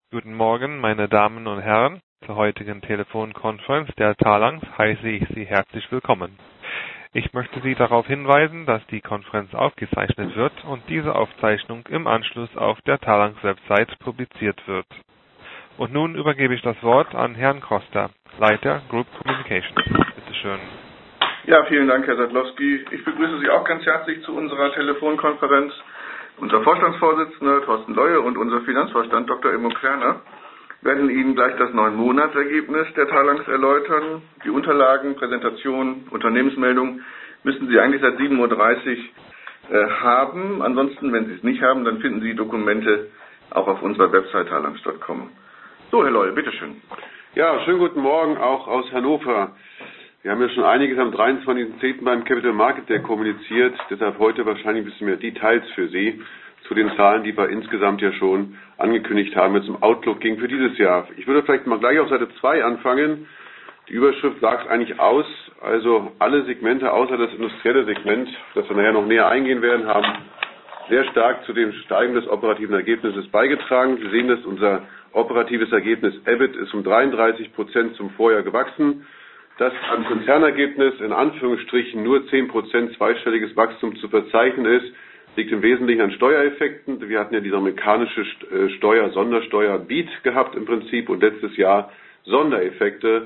Guten Morgen, meine Damen und Herren. Zur heutigen Telefonkonferenz der Talanx heiße ich Sie herzlich willkommen. Ich möchte Sie darauf hinweisen, dass die Konferenz aufgezeichnet wird und diese Aufzeichnung im Anschluss auf der Talanx-Website publiziert wird. Und nun übergebe ich das Wort an Herrn Koster, Leiter Group Communications. Bitte schön. Ja, vielen Dank, Herr Sadlowski. Ich begrüße Sie auch ganz herzlich zu unserer Telefonkonferenz. Unser Vorstandsvorsitzender Thorsten Leue und unser Finanzvorstand Dr. Immo Klerner werden Ihnen gleich das 9-Monats-Ergebnis der Talanx erläutern. Die Unterlagen, Präsentation, Unternehmensmeldung müssen Sie eigentlich seit 7:30 Uhr haben. Ansonsten, wenn Sie es nicht haben, dann finden Sie Dokumente auch auf unserer Website talanx.com. So, Herr Leue, bitteschön. Ja, schönen guten Morgen auch aus Hannover. Wir haben ja schon einiges am 23.10. beim Capital Market Day kommuniziert, deshalb heute wahrscheinlich ein bisschen mehr Details für Sie zu den Zahlen, die wir insgesamt ja schon angekündigt haben, wenn es um Outlook ging für dieses Jahr. Ich würde vielleicht mal gleich auf Seite 2 anfangen. Die Überschrift sagt es eigentlich aus, also alle Segmente außer das industrielle Segment, das wir nachher noch näher eingehen werden, haben sehr stark zu dem Steigen des operativen Ergebnisses beigetragen. Sie sehen, dass unser operatives Ergebnis EBIT ist um 33% zum Vorjahr gewachsen. Dass am Konzernergebnis in Anführungsstrichen nur 10% zweistelliges Wachstum zu verzeichnen ist, liegt im Wesentlichen an Steuereffekten. Wir hatten ja diese amerikanische Sondersteuer BEAT gehabt im Prinzip und letztes Jahr Sondereffekte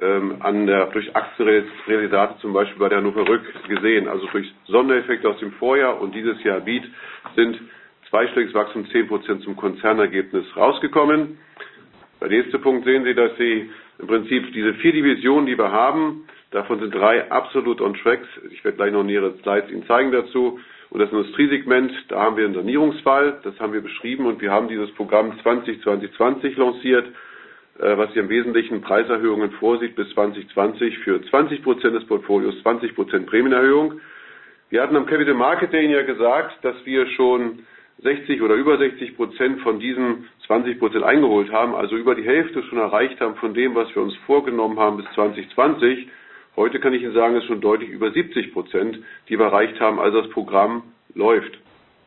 durch Aktienrealisate zum Beispiel bei der Hannover Rück gesehen. Also durch Sondereffekte aus dem Vorjahr und dieses Jahr BEAT sind zweistelliges Wachstum 10% zum Konzernergebnis rausgekommen. Der nächste Punkt sehen Sie, dass Sie im Prinzip diese 4 Divisionen, die wir haben, davon sind 3 absolut on track. Ich werde gleich noch nähere Slides Ihnen zeigen dazu. Und das Industriesegment, da haben wir einen Sanierungsfall, das haben wir beschrieben und wir haben dieses Programm 2020 lanciert, was hier im Wesentlichen Preiserhöhungen vorsieht bis 2020 für 20% des Portfolios, 20% Prämienerhöhung. Wir hatten am Capital Market Day ja gesagt, dass wir schon 60 oder über 60% von diesen 20% eingeholt haben, also über die Hälfte schon erreicht haben von dem, was wir uns vorgenommen haben bis 2020. Heute kann ich Ihnen sagen, es ist schon deutlich über 70%, die wir erreicht haben, also das Programm läuft.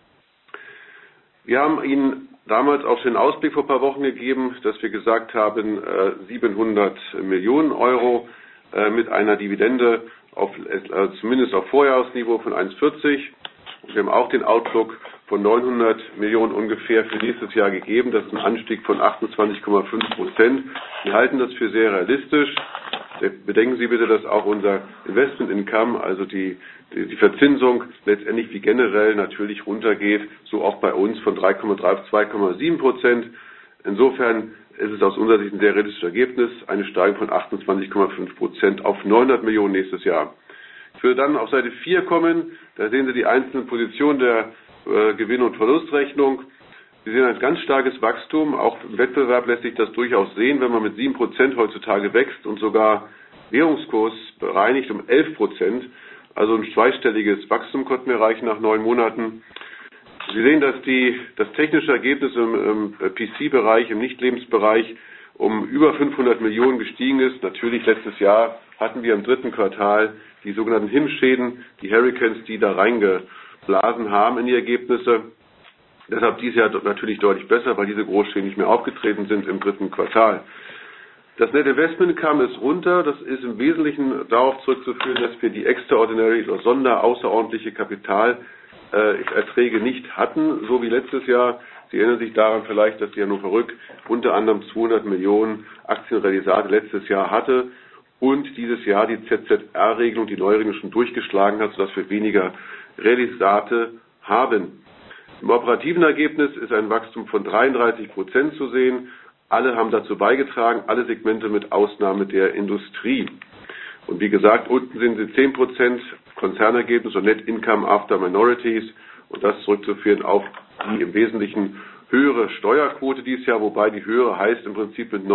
Wir haben Ihnen damals auch den Ausblick vor ein paar Wochen gegeben, dass wir gesagt haben, 700 Millionen Euro mit einer Dividende zumindest auf Vorjahresniveau von 1,40. Wir haben auch den Outlook von 900 Millionen ungefähr für nächstes Jahr gegeben. Das ist ein Anstieg von 28,5%. Wir halten das für sehr realistisch. Bedenken Sie bitte, dass auch unser Investment Income, also die Verzinsung letztendlich wie generell natürlich runtergeht, so auch bei uns von 3,3 auf 2,7%. Insofern ist es aus unserer Sicht ein sehr realistisches Ergebnis, eine Steigerung von 28,5% auf 900 Millionen nächstes Jahr. Ich würde dann auf Seite 4 kommen, da sehen Sie die einzelnen Positionen der Gewinn- und Verlustrechnung. Sie sehen ein ganz starkes Wachstum, auch im Wettbewerb lässt sich das durchaus sehen, wenn man mit 7% heutzutage wächst und sogar Währungskurs bereinigt um 11%, also ein zweistelliges Wachstum konnten wir erreichen nach 9 Monaten. Sie sehen, dass das technische Ergebnis im PC-Bereich, im Nicht-Lebensbereich um über 500 Millionen gestiegen ist. Natürlich letztes Jahr hatten wir im 3. Quartal die sogenannten HIM-Schäden, die Hurricanes, die da reingeblasen haben in die Ergebnisse. Deshalb dieses Jahr natürlich deutlich besser, weil diese Großschäden nicht mehr aufgetreten sind im 3. Quartal. Das Net Investment Income ist runter. Das ist im Wesentlichen darauf zurückzuführen, dass wir die extraordinary oder außerordentliche Kapitalerträge nicht hatten, so wie letztes Jahr. Sie erinnern sich daran vielleicht, dass die Hannover Rück unter anderem 200 Millionen Aktienrealisate letztes Jahr hatte und dieses Jahr die ZZR-Regelung, die Neuregelung schon durchgeschlagen hat, sodass wir weniger Realisate haben. Im operativen Ergebnis ist ein Wachstum von 33% zu sehen. Alle haben dazu beigetragen, alle Segmente mit Ausnahme der Industrie. Und wie gesagt, unten sind sie 10% Konzernergebnis und Net Income After Minorities und das zurückzuführen auf die im Wesentlichen höhere Steuerquote dieses Jahr, wobei die höhere heißt im Prinzip mit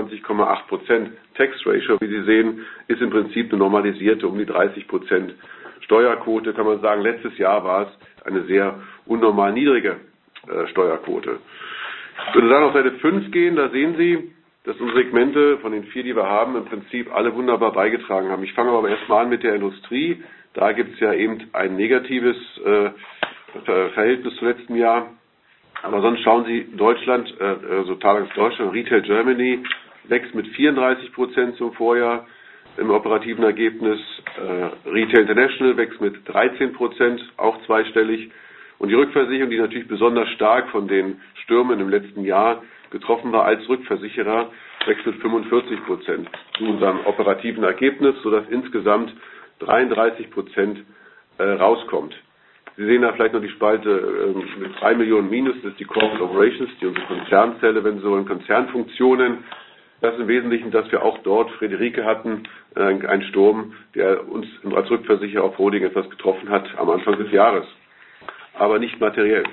29,8% Tax Ratio, wie Sie sehen, ist im Prinzip eine normalisierte um die 30% Steuerquote, kann man sagen. Letztes Jahr war es eine sehr unnormal niedrige Steuerquote. Ich würde dann auf Seite 5 gehen, da sehen Sie, dass unsere Segmente von den 4, die wir haben, im Prinzip alle wunderbar beigetragen haben. Ich fange aber erstmal an mit der Industrie. Da gibt es ja eben ein negatives Verhältnis zum letzten Jahr. Aber sonst schauen Sie Deutschland, also Talanx Deutschland, Retail Germany wächst mit 34% zum Vorjahr im operativen Ergebnis. Retail International wächst mit 13%, auch zweistellig. Und die Rückversicherung, die natürlich besonders stark von den Stürmen im letzten Jahr getroffen war als Rückversicherer, wächst mit 45% zu unserem operativen Ergebnis, sodass insgesamt 33% rauskommt. Sie sehen da vielleicht noch die Spalte mit 3 Millionen Minus, das ist die Corporate Operations, die unsere Konzernzelle, wenn Sie so in Konzernfunktionen. Das ist im Wesentlichen, dass wir auch dort Friederike hatten, ein Sturm, der uns als Rückversicherer auf Holding etwas getroffen hat am Anfang des Jahres, aber nicht materiell.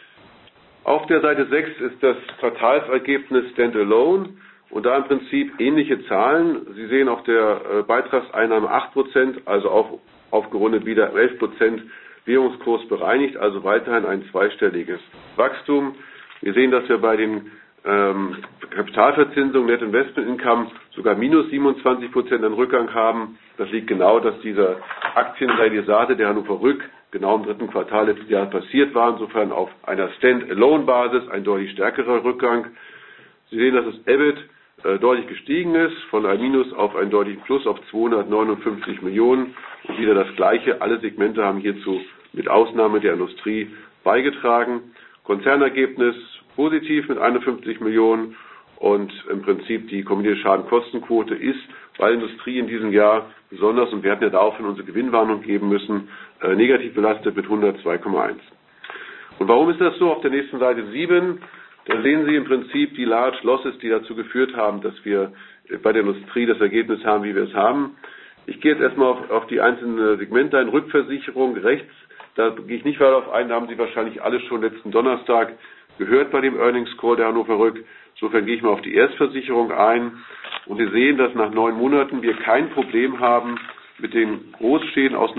Auf der Seite 6 ist das Quartalsergebnis Standalone und da im Prinzip ähnliche Zahlen. Sie sehen auf der Beitragseinnahme 8%, also auch aufgerundet wieder 11%. Währungskurs bereinigt, also weiterhin ein zweistelliges Wachstum. Wir sehen, dass wir bei den Kapitalverzinsungen, Net Investment Income sogar minus 27% an Rückgang haben. Das liegt genau, dass dieser Aktienrealisate der Hannover Rück genau im dritten Quartal letztes Jahr passiert war. Insofern auf einer Stand-alone-Basis ein deutlich stärkerer Rückgang. Sie sehen, dass das EBIT deutlich gestiegen ist, von ein Minus auf ein deutliches Plus auf 259 Millionen. Und wieder das Gleiche. Alle Segmente haben hierzu mit Ausnahme der Industrie beigetragen. Konzernergebnis positiv mit 51 Millionen und im Prinzip die kombinierte Schadenkostenquote ist bei Industrie in diesem Jahr besonders, und wir hatten ja daraufhin unsere Gewinnwarnung geben müssen, negativ belastet mit 102,1. Und warum ist das so? Auf der nächsten Seite 7, da sehen Sie im Prinzip die Large Losses, die dazu geführt haben, dass wir bei der Industrie das Ergebnis haben, wie wir es haben. Ich gehe jetzt erstmal auf die einzelnen Segmente ein. Rückversicherung rechts, da gehe ich nicht weiter auf ein, da haben Sie wahrscheinlich alle schon letzten Donnerstag gehört bei dem Earnings Call der Hannover Rück. Insofern gehe ich mal auf die Erstversicherung ein und Sie sehen, dass nach 9 Monaten wir kein Problem haben mit den Großschäden aus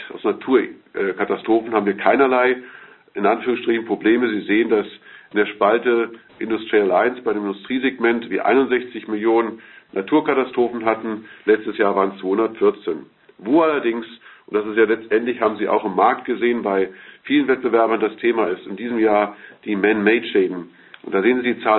Naturkatastrophen, haben wir keinerlei, in Anführungsstrichen, Probleme. Sie sehen, dass in der Spalte Industrial Lines bei dem Industriesegment wir 61 Millionen Naturkatastrophen hatten. Letztes Jahr waren es 214. Wo allerdings, und das ist ja letztendlich, haben Sie auch im Markt gesehen, bei vielen Wettbewerbern das Thema ist in diesem Jahr die Man-Made-Schäden. Und da sehen Sie die Zahl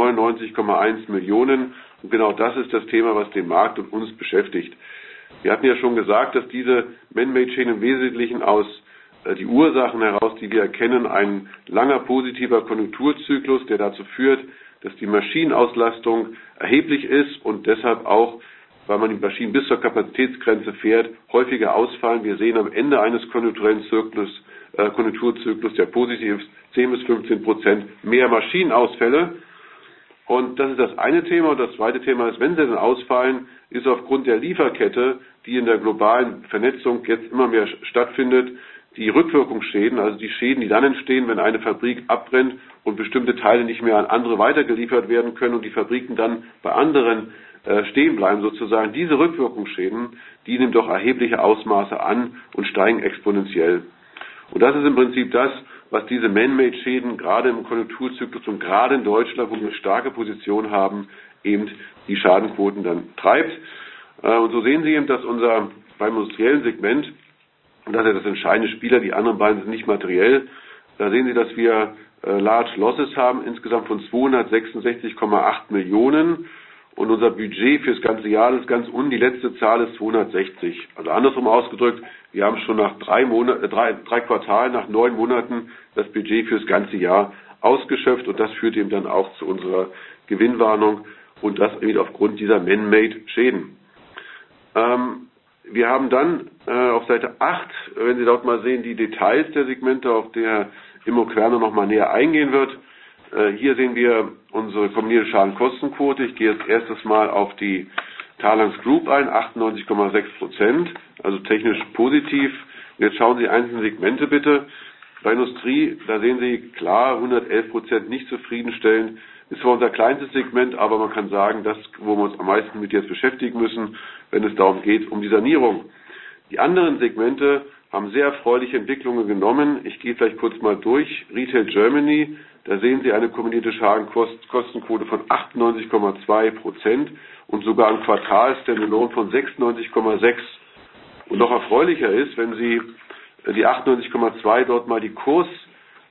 199,1 Millionen. Und genau das ist das Thema, was den Markt und uns beschäftigt. Wir hatten ja schon gesagt, dass diese Man-Made-Schäden im Wesentlichen aus die Ursachen heraus, die wir erkennen, ein langer positiver Konjunkturzyklus, der dazu führt, dass die Maschinenauslastung erheblich ist und deshalb auch, weil man die Maschinen bis zur Kapazitätsgrenze fährt, häufiger ausfallen. Wir sehen am Ende eines konjunkturellen Konjunkturzyklus, der positiv ist, 10 bis 15% mehr Maschinenausfälle. Und das ist das eine Thema. Und das zweite Thema ist, wenn sie dann ausfallen, ist aufgrund der Lieferkette, die in der globalen Vernetzung jetzt immer mehr stattfindet, die Rückwirkungsschäden, also die Schäden, die dann entstehen, wenn eine Fabrik abbrennt und bestimmte Teile nicht mehr an andere weitergeliefert werden können und die Fabriken dann bei anderen stehen bleiben sozusagen. Diese Rückwirkungsschäden, die nehmen doch erhebliche Ausmaße an und steigen exponentiell. Und das ist im Prinzip das, was diese Man-Made-Schäden gerade im Konjunkturzyklus und gerade in Deutschland, wo wir eine starke Position haben, eben die Schadenquoten dann treibt. Und so sehen Sie eben, dass beim industriellen Segment, und das ist ja das entscheidende Spieler, die anderen beiden sind nicht materiell, da sehen Sie, dass wir Large Losses haben, insgesamt von 266,8 Millionen. Und unser Budget für das ganze Jahr ist ganz unten, die letzte Zahl ist 260. Also andersrum ausgedrückt, wir haben schon nach 3 Quartalen, nach 9 Monaten das Budget für das ganze Jahr ausgeschöpft und das führt eben dann auch zu unserer Gewinnwarnung und das eben aufgrund dieser Man-Made-Schäden. Wir haben dann auf Seite 8, wenn Sie dort mal sehen, die Details der Segmente, auf der Immo Querner noch mal näher eingehen wird. Hier sehen wir unsere kombinierte Schadenkostenquote. Ich gehe jetzt erstes Mal auf die Talanx Group ein, 98,6%, also technisch positiv. Und jetzt schauen Sie einzelne Segmente bitte. Bei Industrie, da sehen Sie klar, 111% nicht zufriedenstellend. Ist zwar unser kleinstes Segment, aber man kann sagen, das, wo wir uns am meisten mit jetzt beschäftigen müssen, wenn es darum geht, um die Sanierung. Die anderen Segmente haben sehr erfreuliche Entwicklungen genommen. Ich gehe vielleicht kurz mal durch. Retail Germany, da sehen Sie eine kombinierte Schadenkostenquote von 98,2% und sogar ein Quartal-Standalone von 96,6%. Und noch erfreulicher ist, wenn Sie die 98,2 dort mal die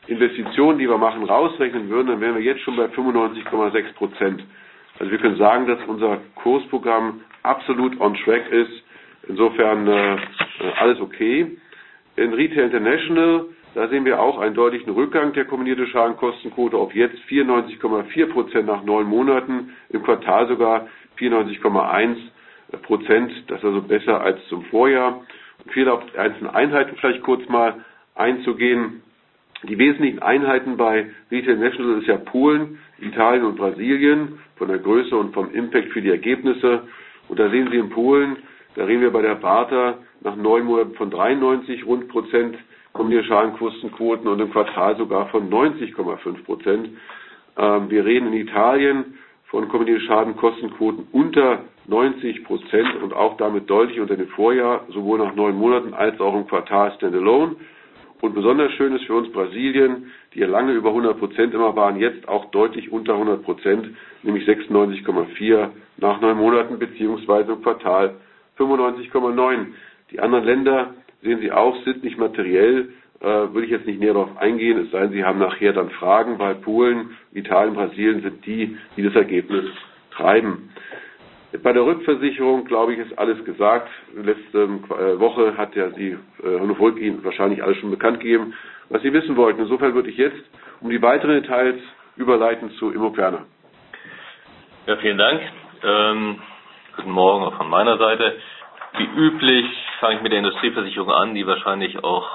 Investitionen, die wir machen, rausrechnen würden, dann wären wir jetzt schon bei 95,6%. Also wir können sagen, dass unser Kursprogramm absolut on track ist. Insofern alles okay. In Retail International, da sehen wir auch einen deutlichen Rückgang der kombinierte Schadenkostenquote auf jetzt 94,4% nach 9 Monaten, im Quartal sogar 94,1%. Das ist also besser als zum Vorjahr. Um viel auf die einzelnen Einheiten vielleicht kurz mal einzugehen. Die wesentlichen Einheiten bei Retail International ist ja Polen, Italien und Brasilien, von der Größe und vom Impact für die Ergebnisse. Und da sehen Sie in Polen, da reden wir bei der Barter nach 9 Monaten von 93 rund Prozent kombinierte Schadenkostenquoten und im Quartal sogar von 90,5%. Wir reden in Italien von kombinierte Schadenkostenquoten unter 90% und auch damit deutlich unter dem Vorjahr, sowohl nach 9 Monaten als auch im Quartal Standalone. Und besonders schön ist für uns Brasilien, die ja lange über 100% immer waren, jetzt auch deutlich unter 100%, nämlich 96,4 nach 9 Monaten beziehungsweise im Quartal 95,9. Die anderen Länder, sehen Sie auch, sind nicht materiell, würde ich jetzt nicht näher darauf eingehen, es sei denn, Sie haben nachher dann Fragen, weil Polen, Italien, Brasilien sind die das Ergebnis treiben. Bei der Rückversicherung, glaube ich, ist alles gesagt. Letzte Woche hat ja Sie, Hannover Rück, Ihnen wahrscheinlich alles schon bekannt gegeben, was Sie wissen wollten. Insofern würde ich jetzt um die weiteren Details überleiten zu Immoferner. Ja, vielen Dank. Guten Morgen auch von meiner Seite. Wie üblich fange ich mit der Industrieversicherung an, die wahrscheinlich auch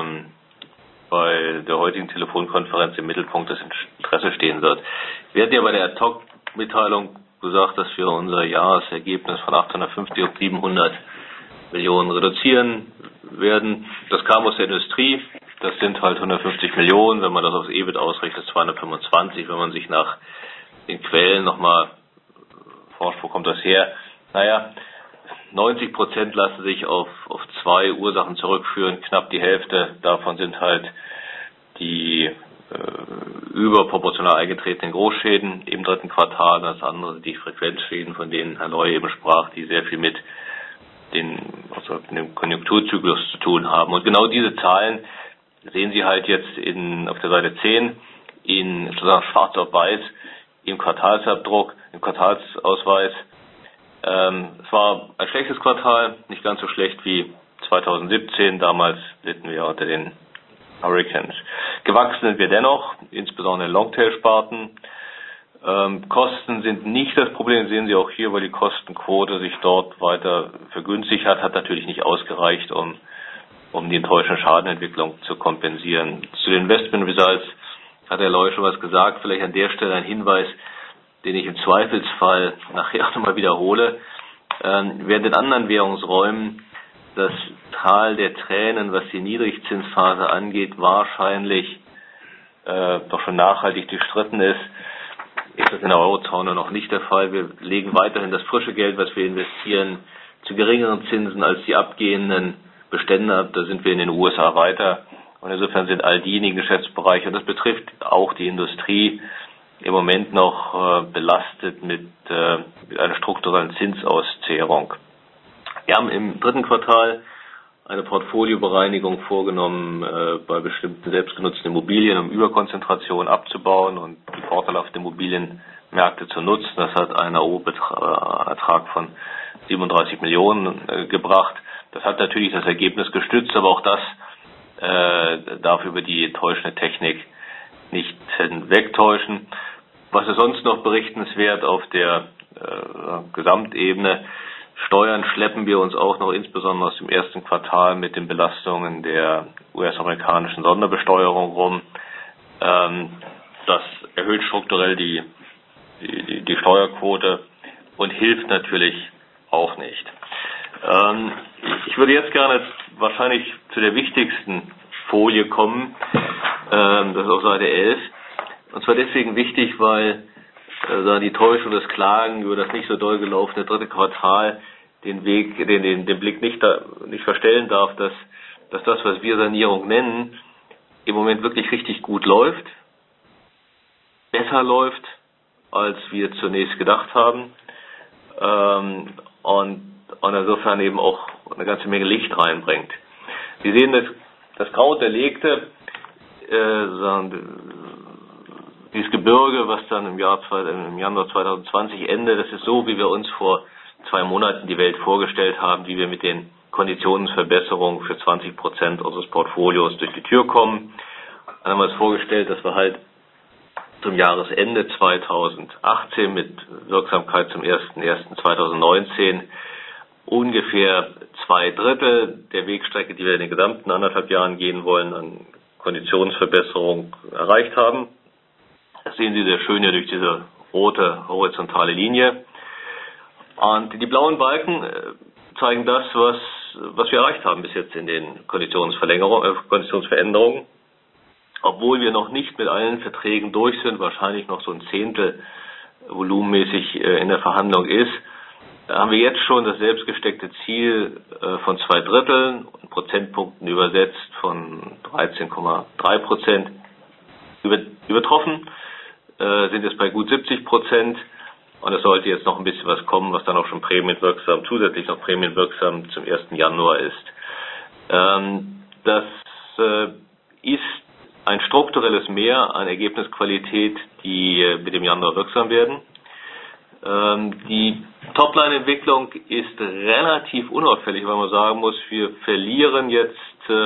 bei der heutigen Telefonkonferenz im Mittelpunkt des Interesses stehen wird. Wir hatten ja bei der Ad-Hoc-Mitteilung gesagt, dass wir unser Jahresergebnis von 850 auf 700 Millionen reduzieren werden. Das kam aus der Industrie. Das sind halt 150 Millionen. Wenn man das aufs EBIT ausrechnet, 225. Wenn man sich nach den Quellen nochmal forscht, wo kommt das her? Naja, 90% lassen sich auf 2 Ursachen zurückführen. Knapp die Hälfte davon sind halt die überproportional eingetretenen Großschäden im 3. Quartal. Das andere sind die Frequenzschäden, von denen Herr Leu eben sprach, die sehr viel mit dem Konjunkturzyklus zu tun haben. Und genau diese Zahlen sehen Sie halt jetzt auf der Seite 10 in sozusagen schwarz auf weiß im Quartalsabdruck, im Quartalsausweis. Es war ein schlechtes Quartal, nicht ganz so schlecht wie 2017. Damals litten wir unter den Hurricanes. Gewachsen sind wir dennoch, insbesondere in Longtail-Sparten. Kosten sind nicht das Problem, sehen Sie auch hier, weil die Kostenquote sich dort weiter vergünstigt hat natürlich nicht ausgereicht, um die enttäuschende Schadenentwicklung zu kompensieren. Zu den Investment Results hat Herr Leu schon was gesagt, vielleicht an der Stelle ein Hinweis, den ich im Zweifelsfall nachher auch nochmal wiederhole. Während in anderen Währungsräumen das Tal der Tränen, was die Niedrigzinsphase angeht, wahrscheinlich doch schon nachhaltig durchstritten ist das in der Eurozone noch nicht der Fall. Wir legen weiterhin das frische Geld, was wir investieren, zu geringeren Zinsen als die abgehenden Bestände ab. Da sind wir in den USA weiter. Und insofern sind all diejenigen Geschäftsbereiche, und das betrifft auch die Industrie, im Moment noch belastet mit einer strukturellen Zinsauszehrung. Wir haben im 3. Quartal eine Portfoliobereinigung vorgenommen bei bestimmten selbstgenutzten Immobilien, um Überkonzentration abzubauen und die vorteilhaften Immobilienmärkte zu nutzen. Das hat einen AO-Ertrag von 37 Millionen gebracht. Das hat natürlich das Ergebnis gestützt, aber auch das darf über die enttäuschende Technik nicht hinwegtäuschen. Was ist sonst noch berichtenswert auf der Gesamtebene? Steuern schleppen wir uns auch noch insbesondere aus dem 1. Quartal mit den Belastungen der US-amerikanischen Sonderbesteuerung rum. Das erhöht strukturell die Steuerquote und hilft natürlich auch nicht. Ich würde jetzt gerne wahrscheinlich zu der wichtigsten Folie kommen, das ist auf Seite 11. Und zwar deswegen wichtig, weil die Täuschung des Klagen über das nicht so doll gelaufene 3. Quartal den Blick nicht verstellen darf, dass das, was wir Sanierung nennen, im Moment wirklich richtig gut läuft, besser läuft, als wir zunächst gedacht haben, und insofern eben auch eine ganze Menge Licht reinbringt. Sie sehen, das grau unterlegte dieses Gebirge, was dann im Januar 2020 endet, das ist so, wie wir uns vor 2 Monaten die Welt vorgestellt haben, wie wir mit den Konditionsverbesserungen für 20% unseres Portfolios durch die Tür kommen. Dann haben wir uns vorgestellt, dass wir halt zum Jahresende 2018 mit Wirksamkeit zum 01.01.2019 ungefähr 2/3 der Wegstrecke, die wir in den gesamten 1,5 Jahren gehen wollen, an Konditionsverbesserung erreicht haben. Das sehen Sie sehr schön hier durch diese rote horizontale Linie. Und die blauen Balken zeigen das, was wir erreicht haben bis jetzt in den Konditionsveränderungen. Obwohl wir noch nicht mit allen Verträgen durch sind, wahrscheinlich noch so ein Zehntel volumenmäßig in der Verhandlung ist, haben wir jetzt schon das selbstgesteckte Ziel von 2/3 und Prozentpunkten übersetzt von 13,3% übertroffen, sind jetzt bei gut 70%. Und es sollte jetzt noch ein bisschen was kommen, was dann auch schon zusätzlich noch prämienwirksam zum 1. Januar ist. Das ist ein strukturelles Mehr an Ergebnisqualität, die mit dem Januar wirksam werden. Die Topline-Entwicklung ist relativ unauffällig, weil man sagen muss, wir verlieren jetzt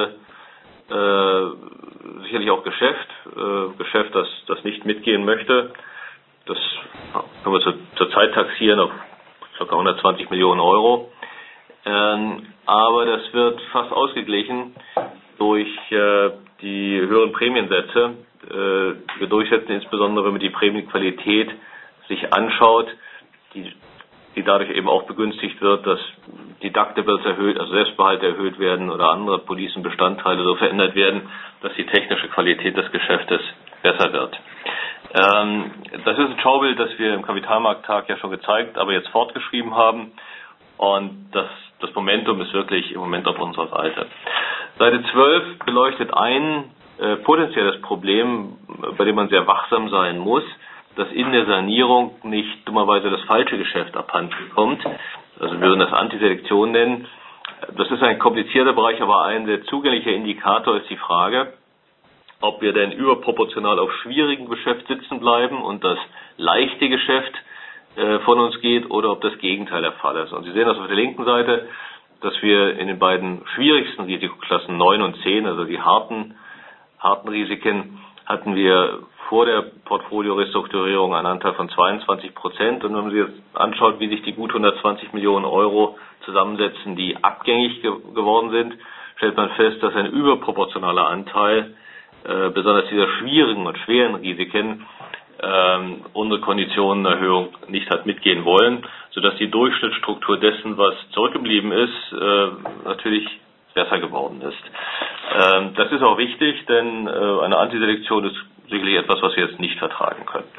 sicherlich auch Geschäft, das nicht mitgehen möchte. Das können wir zurzeit taxieren auf ca. 120 Millionen Euro. Aber das wird fast ausgeglichen durch die höheren Prämiensätze. Wir durchsetzen insbesondere, wenn man die Prämienqualität sich anschaut, die dadurch eben auch begünstigt wird, dass Deductibles erhöht, also Selbstbehalte erhöht werden oder andere Policenbestandteile so verändert werden, dass die technische Qualität des Geschäftes besser wird. Das ist ein Schaubild, das wir im Kapitalmarkttag ja schon gezeigt, aber jetzt fortgeschrieben haben. Und das Momentum ist wirklich im Moment auf unserer Seite. Seite 12 beleuchtet ein potenzielles Problem, bei dem man sehr wachsam sein muss, dass in der Sanierung nicht dummerweise das falsche Geschäft abhanden kommt. Also wir würden das Antiselektion nennen. Das ist ein komplizierter Bereich, aber ein sehr zugänglicher Indikator ist die Frage, ob wir denn überproportional auf schwierigem Geschäft sitzen bleiben und das leichte Geschäft von uns geht oder ob das Gegenteil der Fall ist. Und Sie sehen das auf der linken Seite, dass wir in den beiden schwierigsten Risikoklassen 9 und 10, also die harten Risiken, hatten wir vor der Portfolio-Restrukturierung einen Anteil von 22%. Und wenn man sich jetzt anschaut, wie sich die gut 120 Millionen Euro zusammensetzen, die abgängig geworden sind, stellt man fest, dass ein überproportionaler Anteil, besonders dieser schwierigen und schweren Risiken, unsere Konditionenerhöhung nicht hat mitgehen wollen, sodass die Durchschnittsstruktur dessen, was zurückgeblieben ist, natürlich besser geworden ist. Das ist auch wichtig, denn eine Antiselektion ist sicherlich etwas, was wir jetzt nicht vertragen können.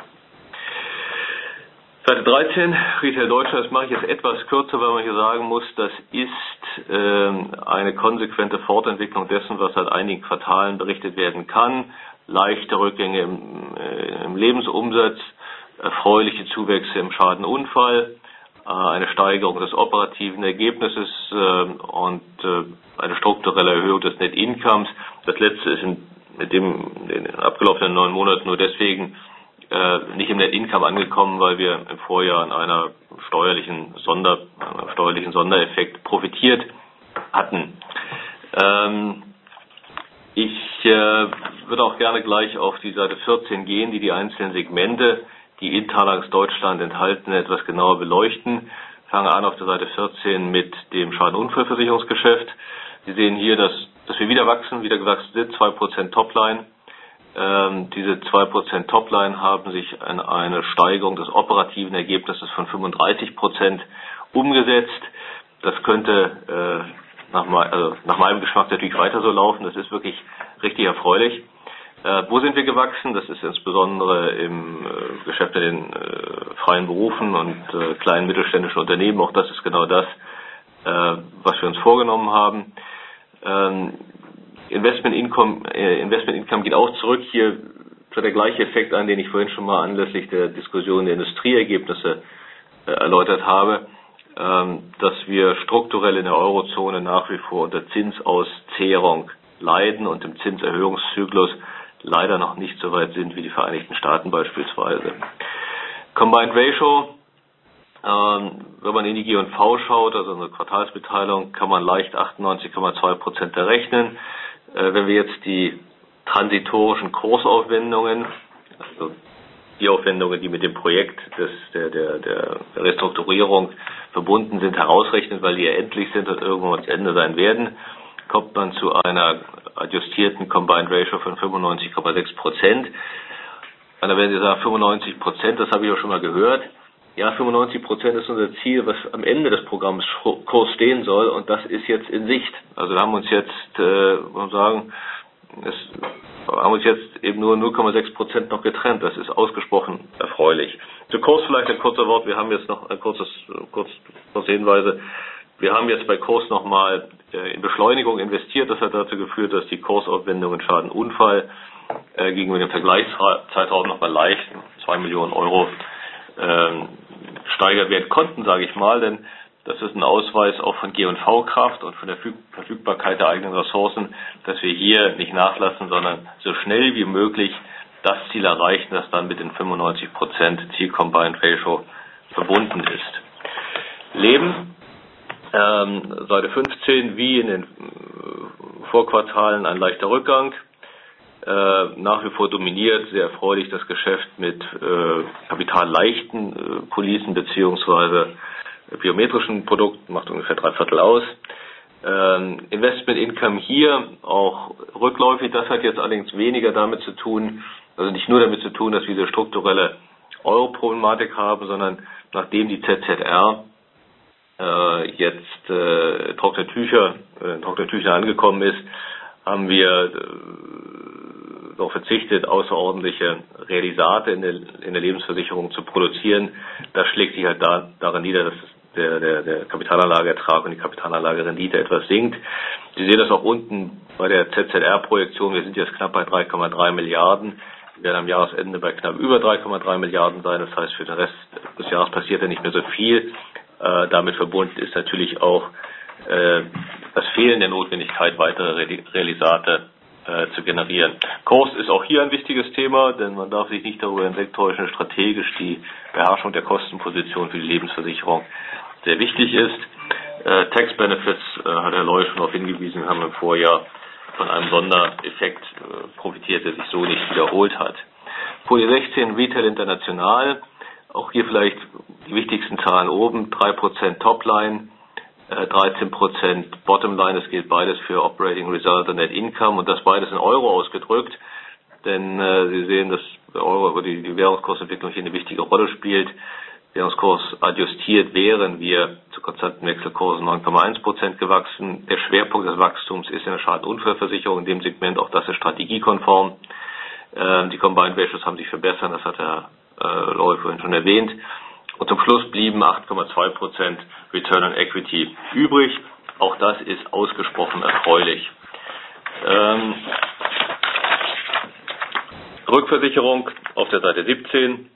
Seite 13, Retail Deutschland, das mache ich jetzt etwas kürzer, weil man hier sagen muss, das ist eine konsequente Fortentwicklung dessen, was seit einigen Quartalen berichtet werden kann. Leichte Rückgänge im Lebensumsatz, erfreuliche Zuwächse im Schadenunfall, eine Steigerung des operativen Ergebnisses und eine strukturelle Erhöhung des Net Incomes. Das letzte ist in den abgelaufenen 9 Monaten nur deswegen nicht im Net Income angekommen, weil wir im Vorjahr an einer steuerlichen Sondereffekt profitiert hatten. Ich würde auch gerne gleich auf die Seite 14 gehen, die einzelnen Segmente, die in Talanx Deutschland enthalten, etwas genauer beleuchten. Ich fange an auf der Seite 14 mit dem Schadenunfallversicherungsgeschäft. Sie sehen hier, dass wir wieder gewachsen sind, 2% Topline. Diese 2% Topline haben sich an eine Steigerung des operativen Ergebnisses von 35% umgesetzt. Das könnte nach meinem Geschmack natürlich weiter so laufen. Das ist wirklich richtig erfreulich. Wo sind wir gewachsen? Das ist insbesondere im Geschäft in den freien Berufen und kleinen mittelständischen Unternehmen. Auch das ist genau das, was wir uns vorgenommen haben. Investment Income geht auch zurück. Hier tritt der gleiche Effekt ein, den ich vorhin schon mal anlässlich der Diskussion der Industrieergebnisse erläutert habe, dass wir strukturell in der Eurozone nach wie vor unter Zinsauszehrung leiden und im Zinserhöhungszyklus leider noch nicht so weit sind wie die Vereinigten Staaten beispielsweise. Combined Ratio, wenn man in die G&V schaut, also eine Quartalsbeteiligung, kann man leicht 98,2% errechnen. Wenn wir jetzt die transitorischen Kursaufwendungen, also die Aufwendungen, die mit dem Projekt der Restrukturierung verbunden sind, herausrechnen, weil die ja endlich sind und irgendwann zu Ende sein werden, kommt man zu einer adjustierten Combined Ratio von 95,6%. Und da werden Sie sagen, 95%, das habe ich auch schon mal gehört. Ja, 95% ist unser Ziel, was am Ende des Programms Kurs stehen soll, und das ist jetzt in Sicht. Also wir haben uns jetzt, haben uns jetzt eben nur 0,6% noch getrennt. Das ist ausgesprochen erfreulich. Zu Kurs vielleicht ein kurzer Wort. Wir haben jetzt noch ein kurze Hinweise. Wir haben jetzt bei Kurs nochmal in Beschleunigung investiert. Das hat dazu geführt, dass die Kursaufwendungen Schadenunfall gegenüber dem Vergleichszeitraum nochmal leicht 2 Millionen Euro steigert werden konnten, sage ich mal, denn das ist ein Ausweis auch von G&V-Kraft und von der Verfügbarkeit der eigenen Ressourcen, dass wir hier nicht nachlassen, sondern so schnell wie möglich das Ziel erreichen, das dann mit den 95% Ziel Combined Ratio verbunden ist. Leben, Seite 15, wie in den Vorquartalen ein leichter Rückgang. Nach wie vor dominiert, sehr erfreulich, das Geschäft mit kapitalleichten Policen bzw. biometrischen Produkten, macht ungefähr 3/4 aus. Investment Income hier auch rückläufig, das hat jetzt allerdings weniger damit zu tun, also nicht nur damit zu tun, dass wir diese strukturelle Euro-Problematik haben, sondern nachdem die ZZR jetzt trockene Tücher angekommen ist, haben wir darauf verzichtet, außerordentliche Realisate in der Lebensversicherung zu produzieren. Das schlägt sich halt darin nieder, dass der Kapitalanlageertrag und die Kapitalanlagerendite etwas sinkt. Sie sehen das auch unten bei der ZZR-Projektion. Wir sind jetzt knapp bei 3,3 Milliarden. Wir werden am Jahresende bei knapp über 3,3 Milliarden sein. Das heißt, für den Rest des Jahres passiert ja nicht mehr so viel. Damit verbunden ist natürlich auch das Fehlen der Notwendigkeit, weitere Realisate zu generieren. Kurs ist auch hier ein wichtiges Thema, denn man darf sich nicht darüber hinwegtäuschen, strategisch die Beherrschung der Kostenposition für die Lebensversicherung sehr wichtig ist. Tax Benefits hat Herr Loy schon darauf hingewiesen, haben im Vorjahr von einem Sondereffekt profitiert, der sich so nicht wiederholt hat. Folie 16, Retail International, auch hier vielleicht die wichtigsten Zahlen oben, 3% Topline, 13% Bottomline, das gilt beides für Operating Result und Net Income und das beides in Euro ausgedrückt, denn Sie sehen, dass der Euro, die Währungskursentwicklung hier eine wichtige Rolle spielt. Währungskurs adjustiert wären wir zu konstanten Wechselkursen 9,1% gewachsen. Der Schwerpunkt des Wachstums ist in der Schadenunfallversicherung, in dem Segment, auch das ist strategiekonform. Die Combined Ratios haben sich verbessert, das hat Herr Loy vorhin schon erwähnt. Und zum Schluss blieben 8,2% Return on Equity übrig. Auch das ist ausgesprochen erfreulich. Rückversicherung auf der Seite 17.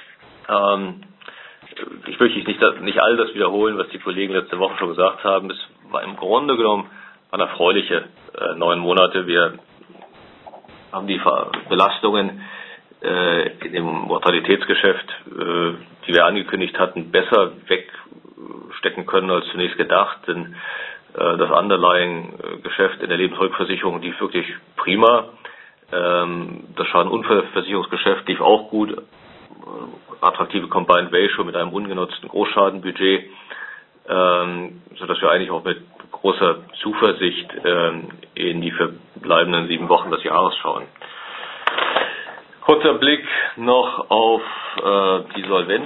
Ich möchte nicht all das wiederholen, was die Kollegen letzte Woche schon gesagt haben. Es war im Grunde genommen erfreuliche 9 Monate. Wir haben die Belastungen in dem Mortalitätsgeschäft, die wir angekündigt hatten, besser wegstecken können als zunächst gedacht, denn das Underlying-Geschäft in der Lebensrückversicherung lief wirklich prima. Das Schadenunfallversicherungsgeschäft lief auch gut, attraktive Combined Ratio mit einem ungenutzten Großschadenbudget, sodass wir eigentlich auch mit großer Zuversicht in die verbleibenden 7 Wochen des Jahres schauen. Kurzer Blick noch auf die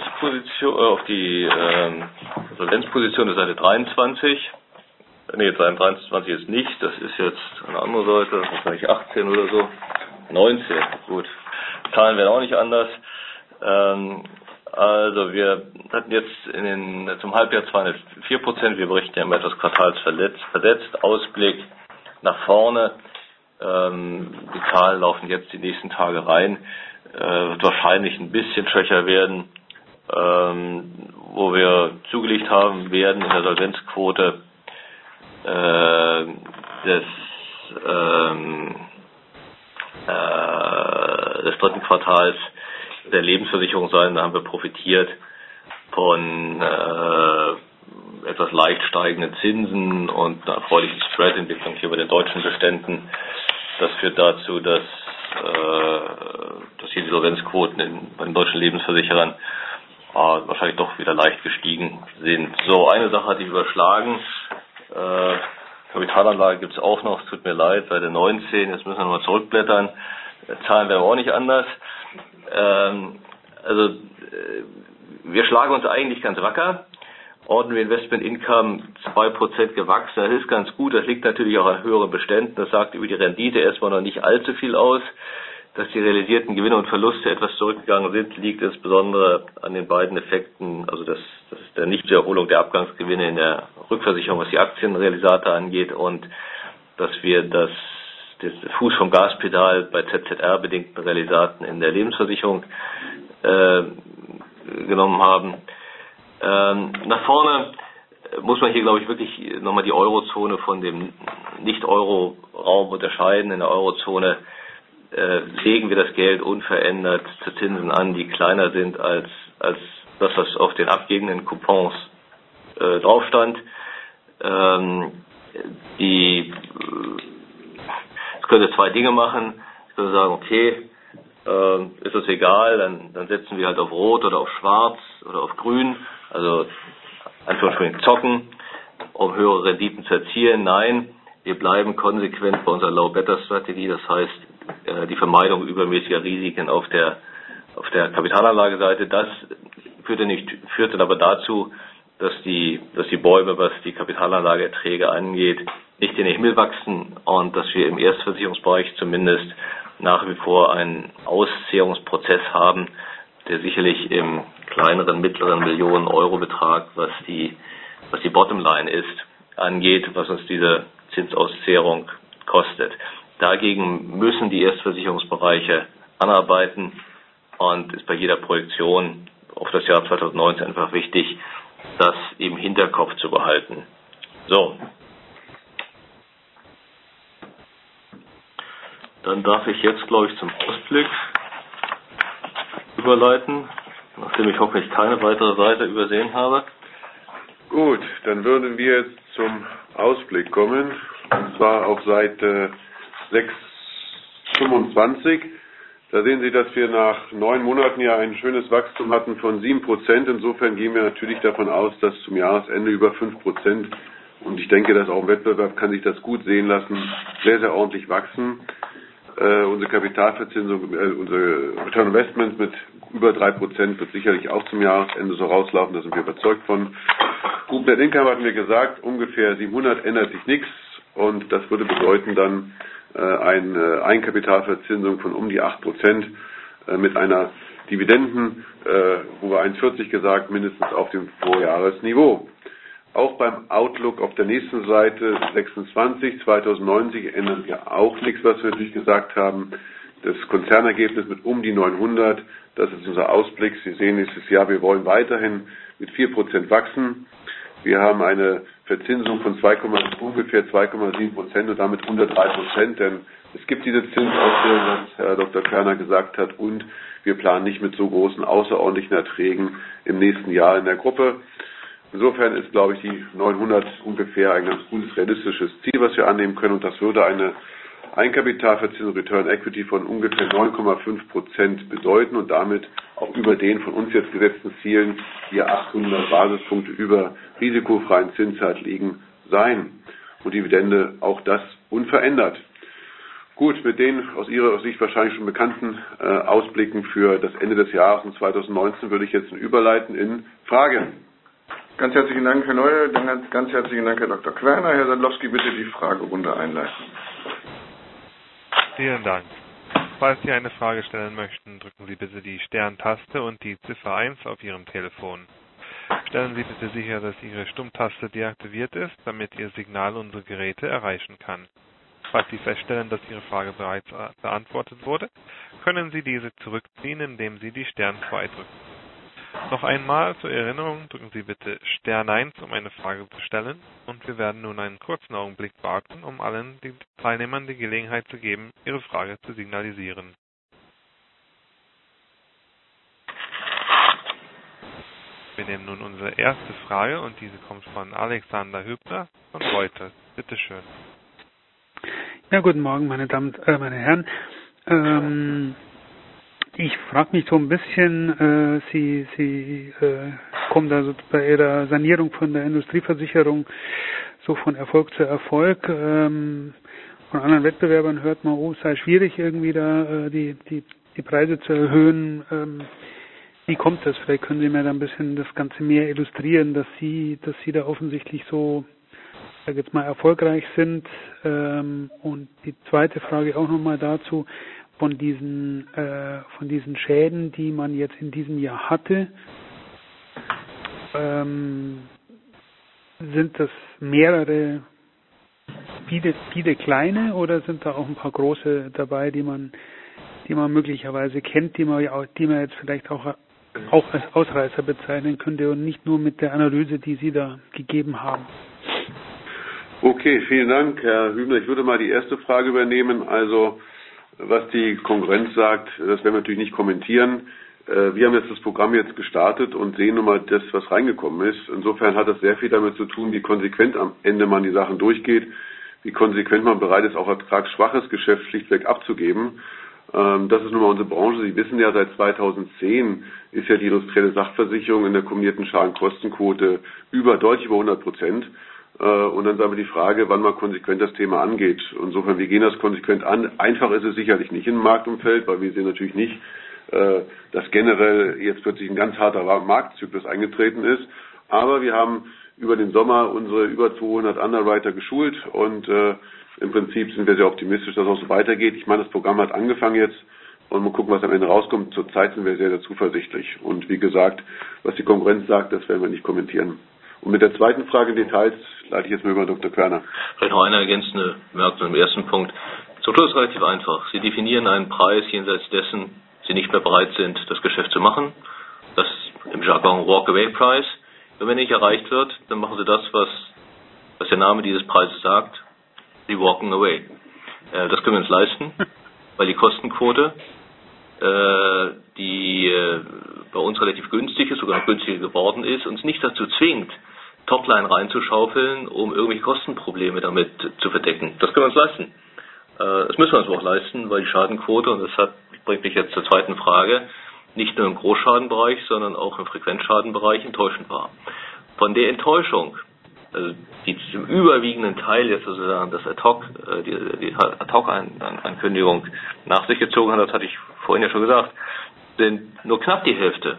Solvenzposition der Seite 23. Nee, Seite 23 ist nicht, das ist jetzt eine andere Seite, wahrscheinlich 18 oder so. 19, gut. Zahlen werden auch nicht anders. Also wir hatten jetzt zum Halbjahr 204%, wir berichten ja immer etwas quartalsversetzt, Ausblick nach vorne. Die Zahlen laufen jetzt die nächsten Tage rein, wird wahrscheinlich ein bisschen schwächer werden, wo wir zugelegt haben werden in der Solvenzquote dritten Quartals der Lebensversicherung sein. Da haben wir profitiert von etwas leicht steigenden Zinsen und einer erfreulichen Spread-Entwicklung hier bei den deutschen Beständen. Das führt dazu, dass hier die Solvenzquoten bei den deutschen Lebensversicherern wahrscheinlich doch wieder leicht gestiegen sind. So, eine Sache hatte ich überschlagen. Kapitalanlage gibt es auch noch, es tut mir leid, Seite 19, jetzt müssen wir nochmal zurückblättern. Zahlen wären auch nicht anders. Wir schlagen uns eigentlich ganz wacker. Ordinary Investment Income 2% gewachsen, das ist ganz gut. Das liegt natürlich auch an höheren Beständen. Das sagt über die Rendite erstmal noch nicht allzu viel aus. Dass die realisierten Gewinne und Verluste etwas zurückgegangen sind, liegt insbesondere an den beiden Effekten. Also das ist der Nichtwiederholung der Abgangsgewinne in der Rückversicherung, was die Aktienrealisate angeht, und dass wir das Fuß vom Gaspedal bei ZZR-bedingten Realisaten in der Lebensversicherung genommen haben. Nach vorne muss man hier, glaube ich, wirklich nochmal die Eurozone von dem Nicht-Euro-Raum unterscheiden. In der Eurozone legen wir das Geld unverändert zu Zinsen an, die kleiner sind als das, was auf den abgegebenen Coupons drauf stand. Es könnte zwei Dinge machen. Ich könnte sagen, okay, ist das egal, dann setzen wir halt auf Rot oder auf Schwarz oder auf Grün, also Anführungsstrichen zocken, um höhere Renditen zu erzielen. Nein, wir bleiben konsequent bei unserer Low-Beta-Strategie, das heißt die Vermeidung übermäßiger Risiken auf der Kapitalanlageseite. Das führt dann aber dazu, dass die Bäume, was die Kapitalanlageerträge angeht, nicht in den Himmel wachsen und dass wir im Erstversicherungsbereich zumindest nach wie vor einen Auszehrungsprozess haben, der sicherlich im kleineren, mittleren Millionen-Euro-Betrag, was die Bottomline ist, angeht, was uns diese Zinsauszehrung kostet. Dagegen müssen die Erstversicherungsbereiche anarbeiten und ist bei jeder Projektion auf das Jahr 2019 einfach wichtig, das im Hinterkopf zu behalten. So. Dann darf ich jetzt, glaube ich, zum Ausblick überleiten, nachdem ich hoffentlich keine weitere Seite übersehen habe. Gut, dann würden wir jetzt zum Ausblick kommen, und zwar auf Seite 625. Da sehen Sie, dass wir nach 9 Monaten ja ein schönes Wachstum hatten von 7%. Insofern gehen wir natürlich davon aus, dass zum Jahresende über 5%, und ich denke, dass auch im Wettbewerb kann sich das gut sehen lassen, sehr, sehr ordentlich wachsen. Unsere Kapitalverzinsung, unsere Return on Investments mit über 3% wird sicherlich auch zum Jahresende so rauslaufen, da sind wir überzeugt von. Group Net Income hatten wir gesagt, ungefähr 700, ändert sich nichts, und das würde bedeuten dann eine Eigenkapitalverzinsung von um die 8% mit einer Dividenden, wo wir 1,40 gesagt, mindestens auf dem Vorjahresniveau. Auch beim Outlook auf der nächsten Seite 26, 2090 ändern wir auch nichts, was wir natürlich gesagt haben. Das Konzernergebnis mit um die 900, das ist unser Ausblick. Sie sehen nächstes Jahr, wir wollen weiterhin mit 4% wachsen. Wir haben eine Verzinsung von ungefähr 2,7% und damit unter 3%, denn es gibt diese Zinsausstellung, was Herr Dr. Kerner gesagt hat, und wir planen nicht mit so großen außerordentlichen Erträgen im nächsten Jahr in der Gruppe. Insofern ist, glaube ich, die 900 ungefähr ein ganz gutes, realistisches Ziel, was wir annehmen können, und das würde eine Eigenkapitalverzinsung Return Equity von ungefähr 9,5% bedeuten und damit auch über den von uns jetzt gesetzten Zielen, die 800 Basispunkte über risikofreien Zinszeit liegen, sein. Und Dividende auch das unverändert. Gut, mit den aus Ihrer Sicht wahrscheinlich schon bekannten Ausblicken für das Ende des Jahres und 2019 würde ich jetzt überleiten in Fragen. Ganz herzlichen Dank, Herr Neue. Ganz herzlichen Dank, Herr Dr. Querner. Herr Sadlowski, bitte die Fragerunde einleiten. Vielen Dank. Falls Sie eine Frage stellen möchten, drücken Sie bitte die Stern-Taste und die Ziffer 1 auf Ihrem Telefon. Stellen Sie bitte sicher, dass Ihre Stummtaste deaktiviert ist, damit Ihr Signal unsere Geräte erreichen kann. Falls Sie feststellen, dass Ihre Frage bereits beantwortet wurde, können Sie diese zurückziehen, indem Sie die Stern 2 drücken. Noch einmal zur Erinnerung, drücken Sie bitte Stern 1, um eine Frage zu stellen, und wir werden nun einen kurzen Augenblick warten, um allen Teilnehmern die Gelegenheit zu geben, ihre Frage zu signalisieren. Wir nehmen nun unsere erste Frage und diese kommt von Alexander Hübner von Reuters. Bitte schön. Ja, guten Morgen, meine Damen, meine Herren. Ich frage mich so ein bisschen, Sie kommen da so bei Ihrer Sanierung von der Industrieversicherung so von Erfolg zu Erfolg. Von anderen Wettbewerbern hört man, es sei schwierig irgendwie da die Preise zu erhöhen. Wie kommt das? Vielleicht können Sie mir da ein bisschen das Ganze mehr illustrieren, dass Sie da offensichtlich so, sag jetzt mal, erfolgreich sind. Und die zweite Frage auch nochmal dazu, von diesen Schäden, die man jetzt in diesem Jahr hatte, sind das mehrere, viele kleine oder sind da auch ein paar große dabei, die man möglicherweise kennt, die man jetzt vielleicht auch als Ausreißer bezeichnen könnte und nicht nur mit der Analyse, die Sie da gegeben haben? Okay, vielen Dank, Herr Hübner. Ich würde mal die erste Frage übernehmen. Also, was die Konkurrenz sagt, das werden wir natürlich nicht kommentieren. Wir haben jetzt das Programm gestartet und sehen nun mal das, was reingekommen ist. Insofern hat das sehr viel damit zu tun, wie konsequent am Ende man die Sachen durchgeht, wie konsequent man bereit ist, auch ertragsschwaches Geschäft schlichtweg abzugeben. Das ist nun mal unsere Branche. Sie wissen ja, seit 2010 ist ja die industrielle Sachversicherung in der kombinierten Schadenkostenquote deutlich über 100%. Und dann sagen wir die Frage, wann man konsequent das Thema angeht. Insofern, wir gehen das konsequent an. Einfach ist es sicherlich nicht im Marktumfeld, weil wir sehen natürlich nicht, dass generell jetzt plötzlich ein ganz harter Marktzyklus eingetreten ist. Aber wir haben über den Sommer unsere über 200 Underwriter geschult und im Prinzip sind wir sehr optimistisch, dass es auch so weitergeht. Ich meine, das Programm hat angefangen jetzt und mal gucken, was am Ende rauskommt. Zurzeit sind wir sehr, sehr zuversichtlich. Und wie gesagt, was die Konkurrenz sagt, das werden wir nicht kommentieren. Und mit der zweiten Frage in Details leite ich jetzt mal über Dr. Körner. Vielleicht noch eine ergänzende Bemerkung zum ersten Punkt. Struktur ist relativ einfach. Sie definieren einen Preis, jenseits dessen Sie nicht mehr bereit sind, das Geschäft zu machen. Das ist im Jargon Walk-Away-Price. Und wenn nicht erreicht wird, dann machen Sie das, was der Name dieses Preises sagt. Sie walking away. Das können wir uns leisten, weil die Kostenquote, die bei uns relativ günstig ist, sogar noch günstiger geworden ist, uns nicht dazu zwingt, Topline reinzuschaufeln, um irgendwelche Kostenprobleme damit zu verdecken. Das können wir uns leisten. Das müssen wir uns auch leisten, weil die Schadenquote, und das bringt mich jetzt zur zweiten Frage, nicht nur im Großschadenbereich, sondern auch im Frequenzschadenbereich enttäuschend war. Von der Enttäuschung, also die zum überwiegenden Teil jetzt sozusagen das die Ad-Hoc-Ankündigung nach sich gezogen hat, das hatte ich vorhin ja schon gesagt, sind nur knapp die Hälfte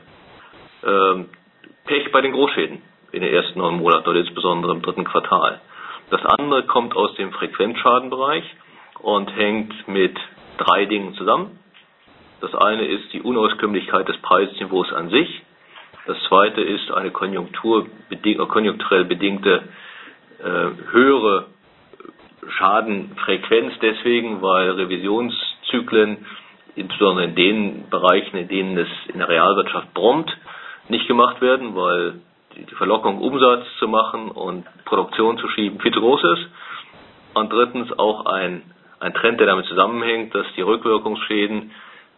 Pech bei den Großschäden in den ersten 9 Monaten oder insbesondere im 3. Quartal. Das andere kommt aus dem Frequenzschadenbereich und hängt mit 3 Dingen zusammen. Das eine ist die Unauskömmlichkeit des Preisniveaus an sich. Das zweite ist eine konjunkturell bedingte höhere Schadenfrequenz deswegen, weil Revisionszyklen, insbesondere in den Bereichen, in denen es in der Realwirtschaft brummt, nicht gemacht werden, weil die Verlockung, Umsatz zu machen und Produktion zu schieben, viel zu groß ist. Und drittens auch ein Trend, der damit zusammenhängt, dass die Rückwirkungsschäden,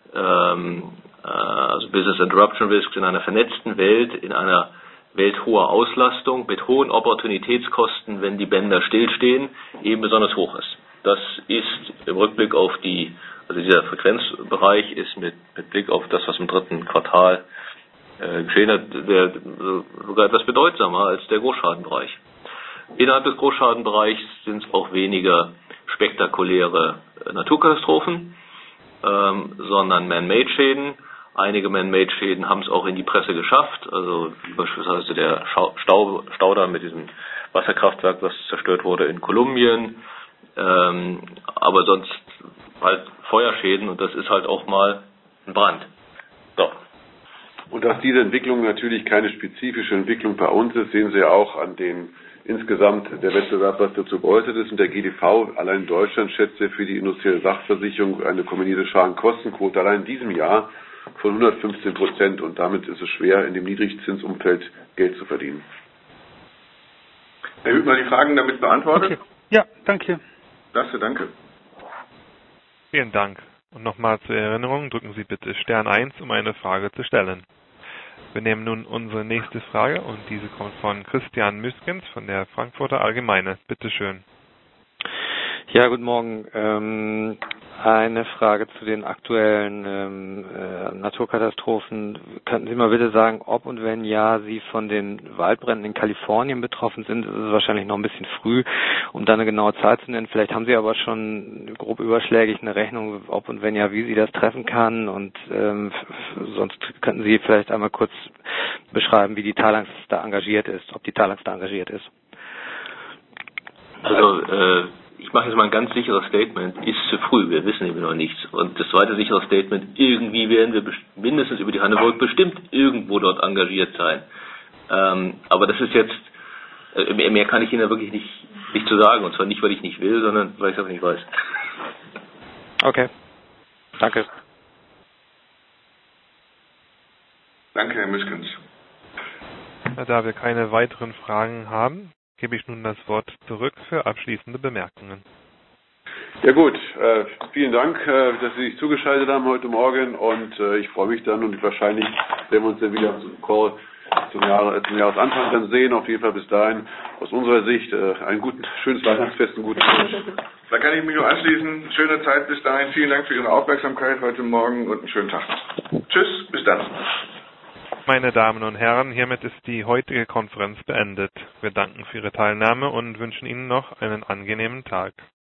also Business Interruption Risks in einer vernetzten Welt, in einer Welt hoher Auslastung, mit hohen Opportunitätskosten, wenn die Bänder stillstehen, eben besonders hoch ist. Das ist im Rückblick auf also dieser Frequenzbereich ist mit Blick auf das, was im 3. Quartal geschehen hat, sogar etwas bedeutsamer als der Großschadenbereich. Innerhalb des Großschadenbereichs sind es auch weniger spektakuläre Naturkatastrophen, sondern Man-Made-Schäden. Einige Man-Made-Schäden haben es auch in die Presse geschafft, also beispielsweise der Staudamm mit diesem Wasserkraftwerk, das zerstört wurde in Kolumbien, aber sonst halt Feuerschäden und das ist halt auch mal ein Brand. So. Und dass diese Entwicklung natürlich keine spezifische Entwicklung bei uns ist, sehen Sie ja auch an den insgesamt der Wettbewerb, was dazu geäußert ist. Und der GDV allein in Deutschland schätzt ja für die industrielle Sachversicherung eine kombinierte Schadenkostenquote allein in diesem Jahr von 115%. Und damit ist es schwer, in dem Niedrigzinsumfeld Geld zu verdienen. Herr Hübner, die Fragen damit beantwortet? Okay. Ja, danke. Danke. Vielen Dank. Und nochmal zur Erinnerung, drücken Sie bitte Stern 1, um eine Frage zu stellen. Wir nehmen nun unsere nächste Frage und diese kommt von Christian Müskens von der Frankfurter Allgemeine. Bitte schön. Ja, guten Morgen. Eine Frage zu den aktuellen Naturkatastrophen. Könnten Sie mal bitte sagen, ob und wenn ja, Sie von den Waldbränden in Kalifornien betroffen sind? Es ist wahrscheinlich noch ein bisschen früh, um da eine genaue Zahl zu nennen. Vielleicht haben Sie aber schon grob überschlägig eine Rechnung, ob und wenn ja, wie Sie das treffen kann. Und sonst könnten Sie vielleicht einmal kurz beschreiben, wie die Talanx da engagiert ist, ob die Talanx da engagiert ist. Also, ich mache jetzt mal ein ganz sicheres Statement, ist zu früh, wir wissen eben noch nichts. Und das zweite sichere Statement, irgendwie werden wir mindestens über die Hanneburg bestimmt irgendwo dort engagiert sein. Aber das ist jetzt, mehr kann ich Ihnen da wirklich nicht zu sagen. Und zwar nicht, weil ich nicht will, sondern weil ich es einfach nicht weiß. Okay, danke. Danke, Herr Müskens. Da wir keine weiteren Fragen haben, gebe ich nun das Wort zurück für abschließende Bemerkungen. Ja gut, vielen Dank, dass Sie sich zugeschaltet haben heute Morgen und ich freue mich dann und wahrscheinlich werden wir uns dann wieder zum Call zum Jahresanfang dann sehen. Auf jeden Fall bis dahin aus unserer Sicht ein schönes Weihnachtsfest, einen guten Rutsch. Da kann ich mich nur anschließen. Schöne Zeit bis dahin. Vielen Dank für Ihre Aufmerksamkeit heute Morgen und einen schönen Tag. Tschüss, bis dann. Meine Damen und Herren, hiermit ist die heutige Konferenz beendet. Wir danken für Ihre Teilnahme und wünschen Ihnen noch einen angenehmen Tag.